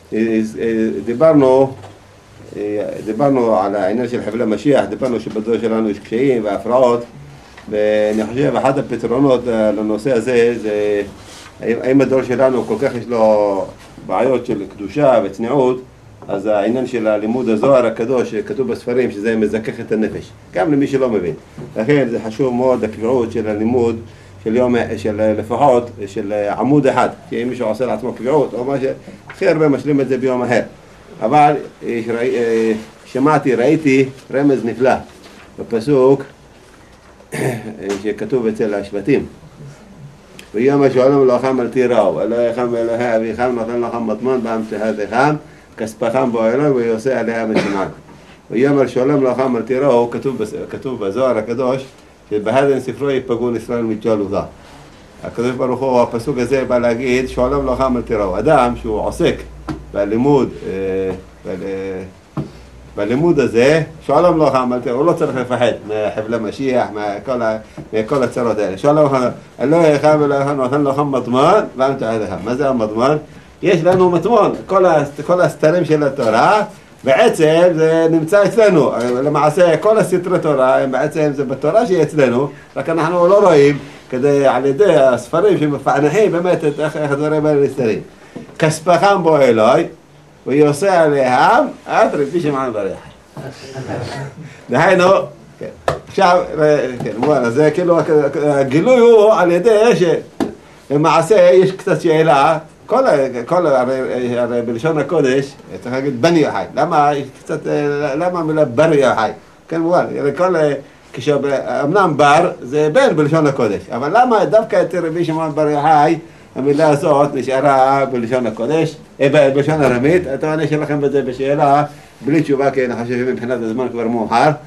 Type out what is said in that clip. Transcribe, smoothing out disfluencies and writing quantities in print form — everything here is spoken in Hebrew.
דיברנו על העניין של חבלי משיח, דיברנו שבדור שלנו יש קשיים והפרעות, ואני חושב אחד הפתרונות לנושא הזה זה האם הדור שלנו כל כך יש לו בעיות של קדושה וצניעות, אז העניין של הלימוד הזוהר הקדוש שכתוב בספרים שזה מזכך את הנפש, גם למי שלא מבין. לכן זה חשוב מאוד הקביעות של הלימוד של יום, של לפחות, של עמוד אחד, כי אם מישהו עושה לעצמו קביעות או משהו, הכי הרבה משלים את זה ביום אחר. אבל ראיתי רמז נפלא בפסוק שכתוב אצל השבטים. ויום השעולם לכם אל תיראו, אלוהיכם ואלוהי אביכם נותן לכם מטמון בעם שחתיכם, כספכם בו אלוהים ויעשה עליהם את שמעם. ויום השעולם לכם אל תיראו, כתוב בזוהר הקדוש, שבהדן ספרו יפגעו ישראל מתגלותה. הקדוש ברוך הוא, הפסוק הזה בא להגיד שעולם לכם אל תיראו. אדם שהוא עוסק בלימוד הזה, שעולם לכם אל תיראו, הוא לא צריך לפחד מחבלי משיח, מכל הצרות האלה. שעולם לכם, אלוהיכם ואלוהיכם נותן לכם מטמון בעם שחתיכם. מה זה המטמון? יש לנו מטמון, כל הסתרים של התורה, בעצם זה נמצא אצלנו. למעשה כל הסתרי תורה, בעצם זה בתורה שהיא אצלנו, רק אנחנו לא רואים, כדי על ידי הספרים שמפענחים באמת איך הדברים האלה נסתרים. כספכם בו אלוהי, ויעשה עליהם עד רבי שמעון בר יוחאי. דהיינו, עכשיו, אז זה כאילו, הגילוי הוא על ידי שלמעשה יש קצת שאלה, הרי בלשון הקודש, צריך להגיד בן יוחאי. למה המילה בר יוחאי? כן, מובן, אמנם בר זה בן בלשון הקודש, אבל למה דווקא את רבי שמעון בר יוחאי המילה הזאת נשארה בלשון הקודש, בלשון ארמית? אתה עונה שלכם בזה בשאלה, בלי תשובה, כי אני חושב שמבחינת הזמן כבר מאוחר,